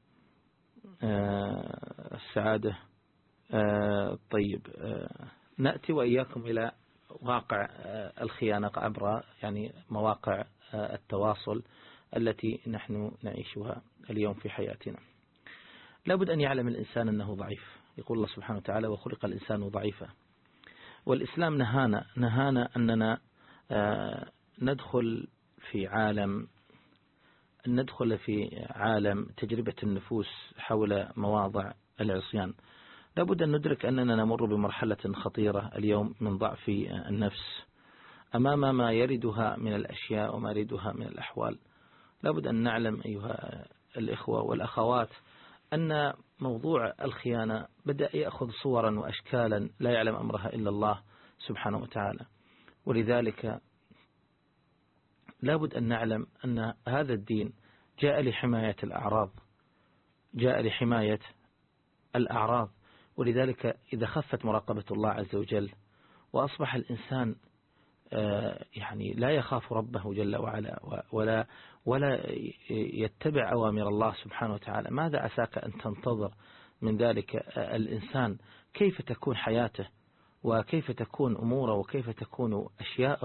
السعادة. طيب، نأتي وإياكم إلى واقع الخيانة عبر يعني مواقع التواصل التي نحن نعيشها اليوم في حياتنا. لابد أن يعلم الإنسان أنه ضعيف. يقول الله سبحانه وتعالى وخلق الإنسان ضعيفا. والإسلام نهانا نهانا أننا ندخل في عالم ندخل في عالم تجربة النفوس حول مواضع العصيان. لابد أن ندرك أننا نمر بمرحلة خطيرة اليوم من ضعف النفس أمام ما يردها من الأشياء وما يردها من الأحوال. لابد أن نعلم أيها الإخوة والأخوات أن موضوع الخيانة بدأ يأخذ صورا وأشكالا لا يعلم أمرها إلا الله سبحانه وتعالى. ولذلك لابد أن نعلم أن هذا الدين جاء لحماية الأعراض جاء لحماية الأعراض ولذلك إذا خفت مراقبة الله عز وجل وأصبح الإنسان يعني لا يخاف ربه جل وعلا ولا ولا يتبع أوامر الله سبحانه وتعالى، ماذا عساك أن تنتظر من ذلك الإنسان؟ كيف تكون حياته وكيف تكون أموره وكيف تكون أشياءه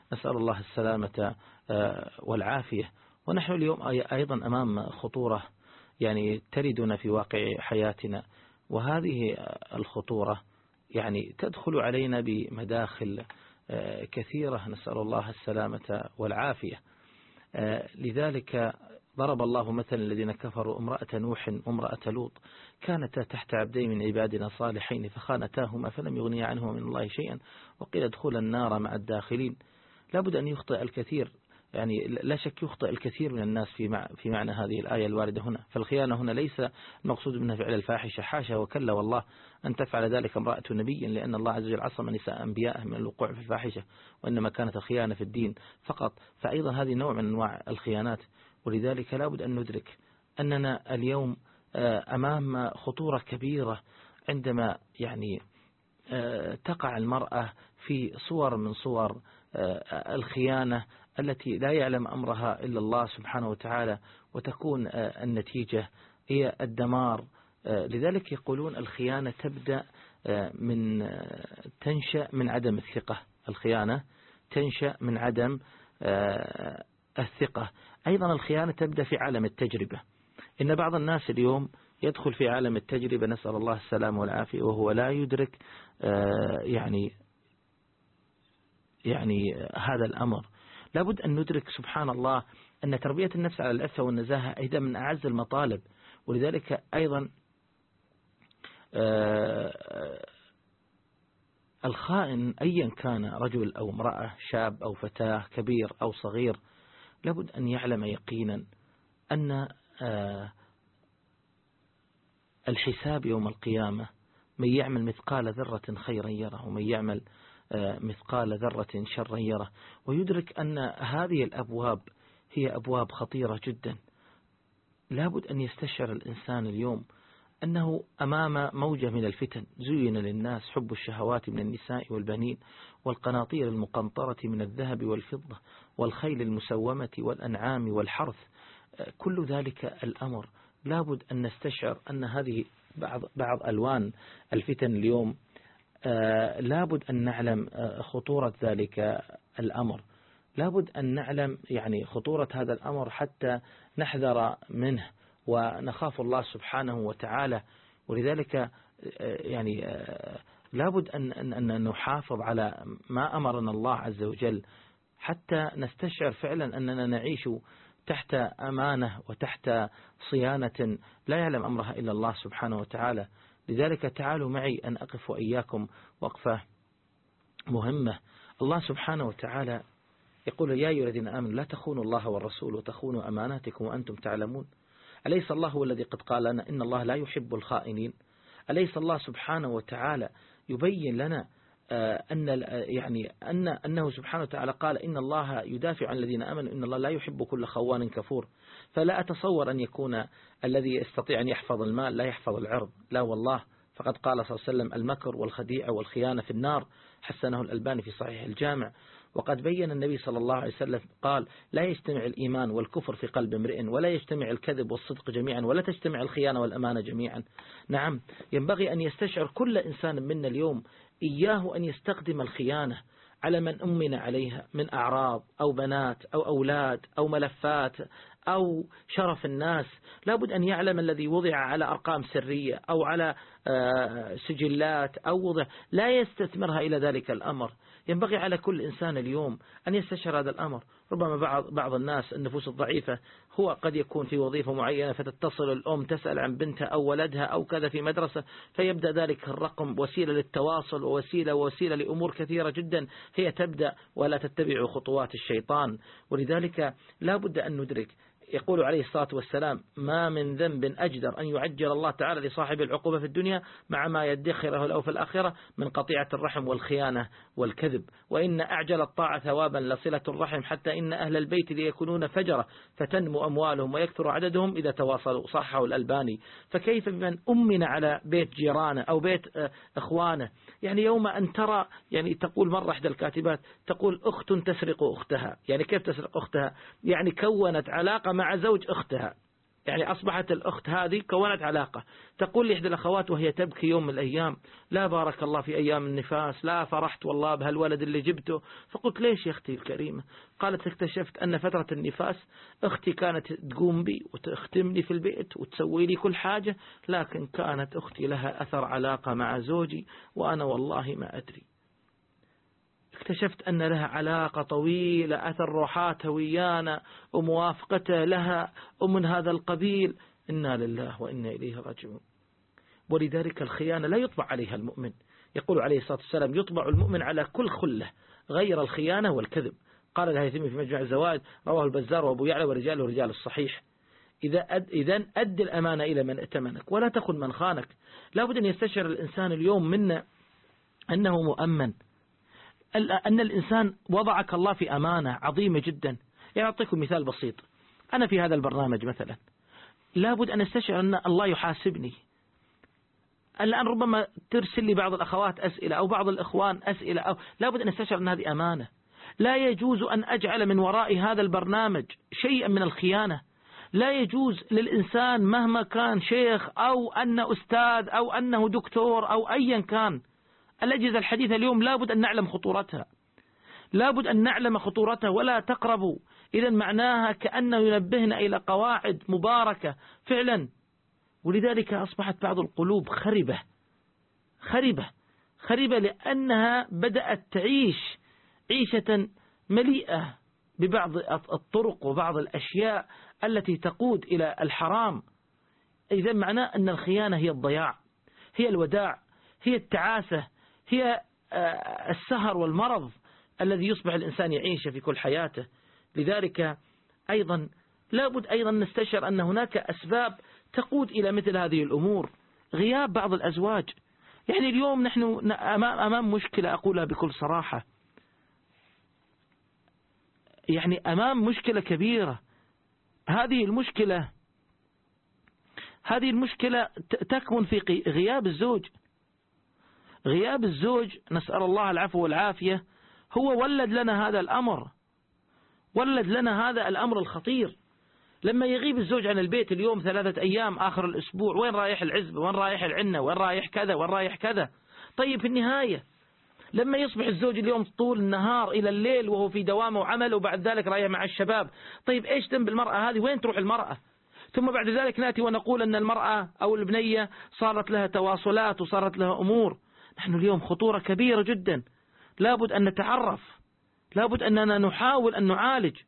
نسأل الله السلامة والعافية. ونحن اليوم أيضا أمام خطورة يعني تردنا في واقع حياتنا، وهذه الخطورة يعني تدخل علينا بمداخل كثيرة، نسأل الله السلامة والعافية. لذلك ضرب الله مثلا الذين كفروا امرأة نوح وامرأة لوط كانتا تحت عبدين من عبادنا صالحين فخانتاهما فلم يغني عنهما من الله شيئا وقيل ادخلا النار مع الداخلين. لابد أن يخطئ الكثير، يعني لا شك يخطئ الكثير من الناس في في معنى هذه الآية الواردة هنا. فالخيانة هنا ليس المقصود منها فعل الفاحشة، حاشا وكلا والله أن تفعل ذلك امرأة نبي، لأن الله عز وجل عصم نساء أنبياءه من الوقوع في الفاحشة، وإنما كانت الخيانة في الدين فقط. فأيضا هذه نوع من أنواع الخيانات. ولذلك لابد أن ندرك أننا اليوم أمام خطورة كبيرة عندما يعني تقع المرأة في صور من صور الخيانة التي لا يعلم أمرها إلا الله سبحانه وتعالى، وتكون النتيجة هي الدمار. لذلك يقولون الخيانة تبدأ من تنشأ من عدم الثقة. الخيانة تنشأ من عدم الثقة. أيضا الخيانة تبدأ في عالم التجربة. إن بعض الناس اليوم يدخل في عالم التجربة، نسأل الله السلامة والعافية، وهو لا يدرك يعني يعني هذا الأمر. لابد أن ندرك سبحان الله أن تربية النفس على العفة والنزاهة أيضا من أعز المطالب. ولذلك أيضا الخائن أيا كان رجل أو امرأة، شاب أو فتاة، كبير أو صغير، لابد أن يعلم يقينا أن الحساب يوم القيامة من يعمل مثقال ذرة خيرا يره ومن يعمل مثقال ذرة شرا يره. ويدرك أن هذه الأبواب هي أبواب خطيرة جدا. لابد أن يستشعر الإنسان اليوم أنه أمام موجة من الفتن. زين للناس حب الشهوات من النساء والبنين والقناطير المقنطرة من الذهب والفضة والخيل المسومة والأنعام والحرث. كل ذلك الأمر لابد أن نستشعر أن هذه بعض بعض ألوان الفتن اليوم. لابد أن نعلم خطورة ذلك الأمر. لابد أن نعلم يعني خطورة هذا الأمر حتى نحذر منه ونخاف الله سبحانه وتعالى. ولذلك يعني لابد أن أن نحافظ على ما أمرنا الله عز وجل حتى نستشعر فعلا أننا نعيش تحت أمانة وتحت صيانة لا يعلم أمرها إلا الله سبحانه وتعالى. لذلك تعالوا معي أن أقف وإياكم وقفة مهمة. الله سبحانه وتعالى يقول يا أيها الذين آمنوا لا تخونوا الله والرسول وتخونوا أماناتكم وأنتم تعلمون. أليس الله هو الذي قد قال لنا إن الله لا يحب الخائنين؟ أليس الله سبحانه وتعالى يبين لنا أن يعني أن أنه سبحانه وتعالى قال إن الله يدافع عن الذين آمنوا إن الله لا يحب كل خوان كفور. فلا أتصور أن يكون الذي يستطيع أن يحفظ المال لا يحفظ العرض، لا والله. فقد قال صلى الله عليه وسلم المكر والخديعة والخيانة في النار، حسنه الألباني في صحيح الجامع. وقد بين النبي صلى الله عليه وسلم قال لا يجتمع الإيمان والكفر في قلب امرئ ولا يجتمع الكذب والصدق جميعا ولا تجتمع الخيانة والأمانة جميعا. نعم، ينبغي أن يستشعر كل إنسان منا اليوم إياه أن يستخدم الخيانة على من أمن عليها من أعراض أو بنات أو أولاد أو ملفات أو شرف الناس. لابد أن يعلم الذي وضع على أرقام سرية أو على سجلات أو وضع لا يستثمرها إلى ذلك الأمر. ينبغي على كل إنسان اليوم أن يستشعر هذا الأمر. ربما بعض بعض الناس النفوس الضعيفة هو قد يكون في وظيفة معينة فتتصل الأم تسأل عن بنتها أو ولدها أو كذا في مدرسة، فيبدأ ذلك الرقم وسيلة للتواصل ووسيلة ووسيلة لأمور كثيرة جدا هي تبدأ ولا تتبع خطوات الشيطان. ولذلك لا بد أن ندرك يقول عليه الصلاة والسلام ما من ذنب أجدر أن يعجل الله تعالى لصاحب العقوبة في الدنيا مع ما يدخره له في الآخرة من قطيعة الرحم والخيانة والكذب. وإن أعجل الطاعة ثوابا لصلة الرحم حتى إن أهل البيت ليكونون فجرة فتنمو أموالهم ويكثر عددهم إذا تواصلوا، صححه الألباني. فكيف بمن أمن على بيت جيرانه أو بيت إخوانه؟ يعني يوم أن ترى يعني تقول مرة إحدى الكاتبات تقول أخت تسرق أختها. يعني كيف تسرق أختها؟ يعني كونت علاقة مع زوج أختها، يعني أصبحت الأخت هذه كونت علاقة، تقول لي إحدى الأخوات وهي تبكي يوم من الأيام: لا بارك الله في أيام النفاس، لا فرحت والله بهالولد اللي جبته. فقلت: ليش يا أختي الكريمة؟ قالت: اكتشفت أن فترة النفاس أختي كانت تقوم بي وتختمني في البيت وتسوي لي كل حاجة، لكن كانت أختي لها أثر علاقة مع زوجي وأنا والله ما أدري. اكتشفت أن لها علاقة طويلة، أثر روحاتها ويانا وموافقته لها ومن هذا القبيل. إنا لله وإنا إليه راجعون. ولذلك الخيانة لا يطبع عليها المؤمن. يقول عليه الصلاة والسلام: يطبع المؤمن على كل خلة غير الخيانة والكذب. قال الهيثمي في مجمع الزوائد، رواه البزار وأبو يعلى ورجاله رجال الصحيح. إذا أد إذن أد الأمانة إلى من ائتمنك ولا تخن من خانك. لابد أن يستشعر الإنسان اليوم منا أنه مؤمن، أن الإنسان وضعك الله في أمانة عظيمة جدا. يعني أعطيكم مثال بسيط. أنا في هذا البرنامج مثلا لابد أن أستشعر أن الله يحاسبني. الآن ربما ترسل لي بعض الأخوات أسئلة أو بعض الإخوان أسئلة، أو لابد أن أستشعر أن هذه أمانة. لا يجوز أن أجعل من وراء هذا البرنامج شيئا من الخيانة. لا يجوز للإنسان مهما كان شيخ أو أنه أستاذ أو أنه دكتور أو أيا كان. الأجهزة الحديثة اليوم لابد أن نعلم خطورتها، لابد أن نعلم خطورتها ولا تقربوا. إذا معناها كأنه ينبهنا إلى قواعد مباركة فعلا. ولذلك أصبحت بعض القلوب خربة خربة خربة لأنها بدأت تعيش عيشة مليئة ببعض الطرق وبعض الأشياء التي تقود إلى الحرام. إذا معناه أن الخيانة هي الضياع، هي الوداع، هي التعاسة، هي السهر والمرض الذي يصبح الإنسان يعيش في كل حياته. لذلك أيضا لابد أيضا نستشعر أن هناك أسباب تقود إلى مثل هذه الأمور. غياب بعض الأزواج، يعني اليوم نحن أمام مشكلة، أقولها بكل صراحة، يعني أمام مشكلة كبيرة. هذه المشكلة هذه المشكلة تكمن في غياب الزوج. غياب الزوج، نسأل الله العفو والعافية، هو ولد لنا هذا الأمر، ولد لنا هذا الأمر الخطير. لما يغيب الزوج عن البيت اليوم ثلاثة أيام آخر الأسبوع، وين رايح العزبة، وين رايح العنة، وين رايح كذا، وين رايح كذا. طيب في النهاية لما يصبح الزوج اليوم طول النهار إلى الليل وهو في دوامه وعمله وبعد ذلك رايح مع الشباب، طيب إيش ذنب المرأة هذه؟ وين تروح المرأة؟ ثم بعد ذلك نأتي ونقول أن المرأة أو البنية صارت لها تواصلات وصارت لها أمور. نحن اليوم خطورة كبيرة جدا، لابد أن نتعرف، لابد أننا نحاول أن نعالج.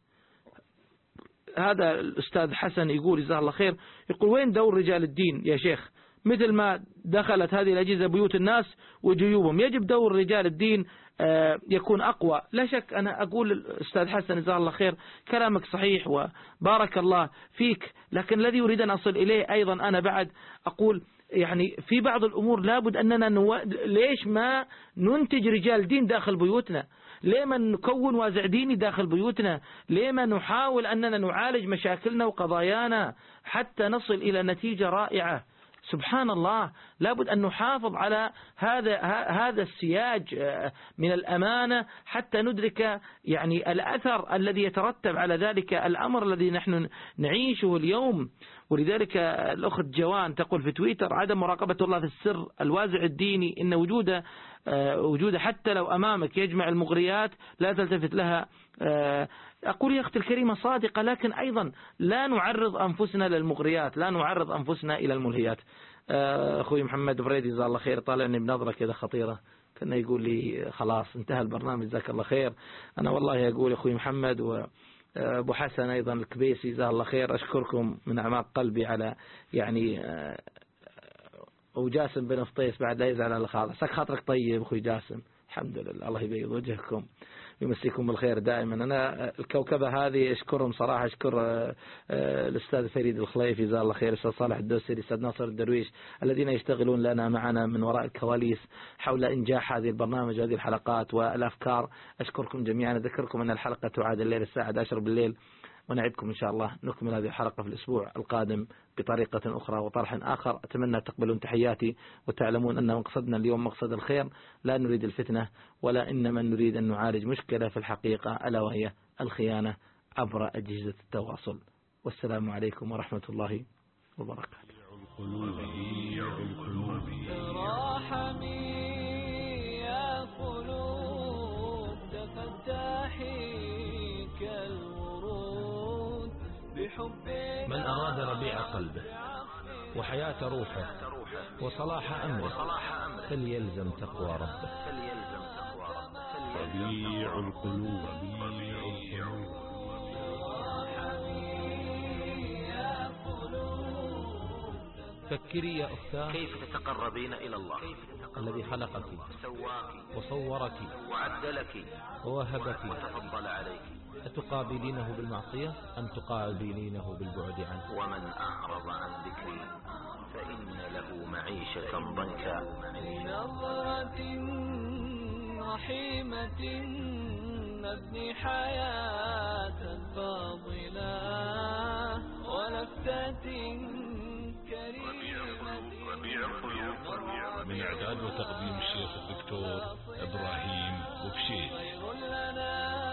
هذا الأستاذ حسن يقول جزاه الله خير، يقول: وين دور رجال الدين يا شيخ؟ مثل ما دخلت هذه الأجهزة بيوت الناس وجيوبهم، يجب دور رجال الدين يكون أقوى. لا شك، أنا أقول الأستاذ حسن جزاه الله خير كلامك صحيح وبارك الله فيك، لكن الذي أريد أن أصل إليه أيضا أنا بعد أقول يعني في بعض الأمور لابد أننا نو... ليش ما ننتج رجال دين داخل بيوتنا؟ ليه ما نكون وازع ديني داخل بيوتنا؟ ليه ما نحاول أننا نعالج مشاكلنا وقضايانا حتى نصل إلى نتيجة رائعة؟ سبحان الله، لابد أن نحافظ على هذا هذا السياج من الأمانة حتى ندرك يعني الأثر الذي يترتب على ذلك الأمر الذي نحن نعيشه اليوم. ولذلك الأخت جوان تقول في تويتر: عدم مراقبة الله في السر الوازع الديني، إن وجوده وجوده حتى لو أمامك يجمع المغريات لا تلتفت لها. أقول يا أختي الكريمة صادقة، لكن أيضا لا نعرض أنفسنا للمغريات، لا نعرض أنفسنا إلى الملهيات. أخوي محمد بريدي جزاه الله خير طالعني بنظرة كذا خطيرة، كان يقول لي خلاص انتهى البرنامج جزاك الله خير. أنا والله أقول أخوي محمد وأبو حسن أيضا الكبيسي جزاه الله خير، أشكركم من أعماق قلبي على يعني وجاسم بن فطيس بعد لا يزعل على خاطر سك خاطرك طيب أخوي جاسم، الحمد لله، الله يبيض وجهكم يمسيكم بالخير دائما. أنا الكوكبة هذه أشكرهم صراحة، أشكر الأستاذ فريد الخليفي جزاه الله خير، الأستاذ صالح الدوسري، الأستاذ ناصر الدرويش، الذين يشتغلون لنا معنا من وراء الكواليس حول إنجاح هذه البرنامج وهذه الحلقات والأفكار. أشكركم جميعا. أذكركم أن الحلقة تعاد الليل الساعة إحدى عشرة بالليل، ونعدكم إن شاء الله نكمل هذه الحلقة في الأسبوع القادم بطريقة أخرى وطرح آخر. أتمنى تقبلون تحياتي وتعلمون أن مقصدنا اليوم مقصد الخير، لا نريد الفتنة ولا إنما نريد أن نعالج مشكلة في الحقيقة ألا وهي الخيانة عبر أجهزة التواصل. والسلام عليكم ورحمة الله وبركاته. تراحمي يا قلوب تفتحي كالورود بحب من أراد ربيع قلبه وحياة روحه وصلاح أمره فليلزم تقوى ربه. ربيع القلوب ربيع القلوب. فكري يا أختاه كيف تتقربين إلى الله الذي خلقك سواك وصورك وعدلك ووهبك وتفضل عليك، أتقابلينه بالمعصية أم تقابلينه بالبعد عنه؟ ومن أعرض عن ذكري فإن له معيشة ضنكا. بنظرة رحيمة نبني حياة فاضلة ولفتة كريمة. ربيع القلوب من إعداد وتقديم الشيخ الدكتور إبراهيم بوبشيت. خير لنا